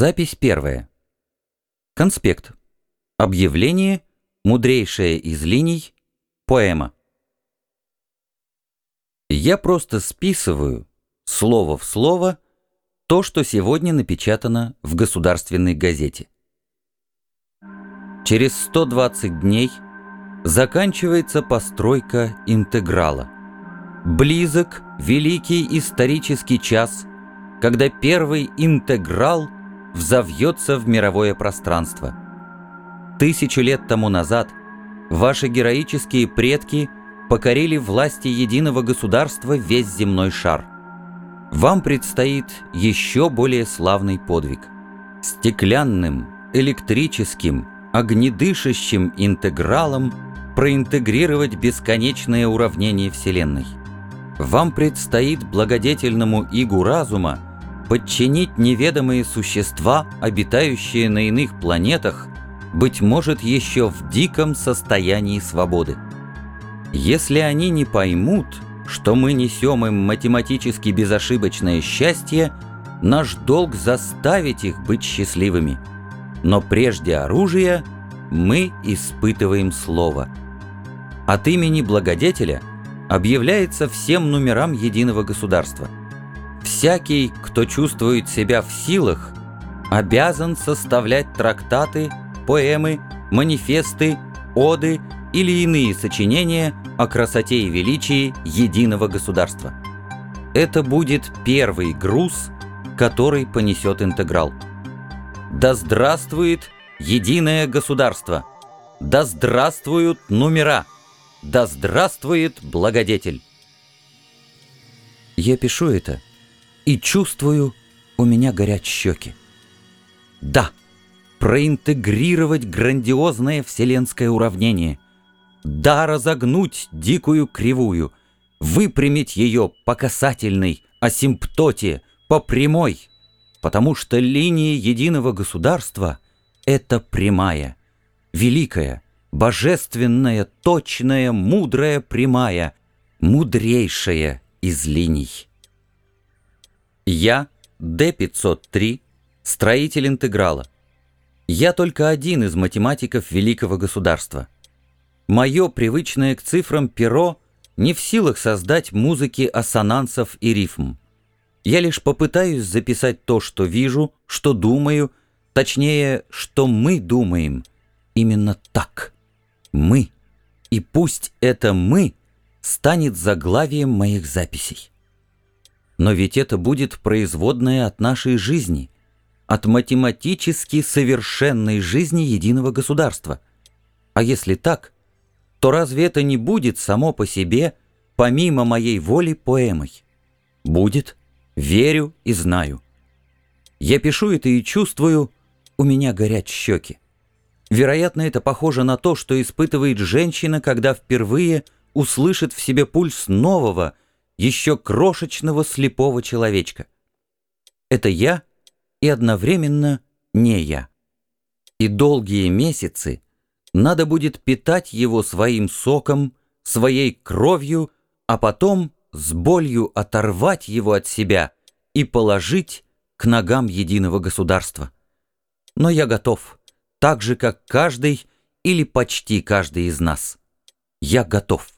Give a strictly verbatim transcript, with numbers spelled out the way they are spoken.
Запись первая. Конспект. Объявление. Мудрейшая из линий. Поэма. Я просто списываю, слово в слово, то, что сегодня напечатано в государственной газете. Через сто двадцать дней заканчивается постройка интеграла. Близок великий исторический час, когда первый интеграл взовьется в мировое пространство. Тысячу лет тому назад ваши героические предки покорили власти единого государства весь земной шар. Вам предстоит еще более славный подвиг. Стеклянным, электрическим, огнедышащим интегралом проинтегрировать бесконечное уравнение Вселенной. Вам предстоит благодетельному игу разума подчинить неведомые существа, обитающие на иных планетах, быть может, еще в диком состоянии свободы. Если они не поймут, что мы несем им математически безошибочное счастье, наш долг заставить их быть счастливыми. Но прежде оружия мы испытываем слово. От имени благодетеля объявляется всем номерам единого государства. Всякий, кто чувствует себя в силах, обязан составлять трактаты, поэмы, манифесты, оды или иные сочинения о красоте и величии единого государства. Это будет первый груз, который понесет интеграл. Да здравствует единое государство! Да здравствуют номера! Да здравствует благодетель! Я пишу это и чувствую, у меня горят щеки. Да, проинтегрировать грандиозное вселенское уравнение. Да, разогнуть дикую кривую, выпрямить ее по касательной, асимптоте, по прямой, потому что линия единого государства — это прямая, великая, божественная, точная, мудрая прямая, мудрейшая из линий. Я, Д пятьсот три, строитель интеграла. Я только один из математиков великого государства. Мое привычное к цифрам перо не в силах создать музыки ассонансов и рифм. Я лишь попытаюсь записать то, что вижу, что думаю, точнее, что мы думаем. Именно так. Мы. И пусть это «мы» станет заглавием моих записей. Но ведь это будет производное от нашей жизни, от математически совершенной жизни единого государства. А если так, то разве это не будет само по себе, помимо моей воли, поэмой? Будет, верю и знаю. Я пишу это и чувствую, у меня горят щеки. Вероятно, это похоже на то, что испытывает женщина, когда впервые услышит в себе пульс нового, еще крошечного слепого человечка. Это я и одновременно не я. И долгие месяцы надо будет питать его своим соком, своей кровью, а потом с болью оторвать его от себя и положить к ногам единого государства. Но я готов, так же, как каждый или почти каждый из нас. Я готов.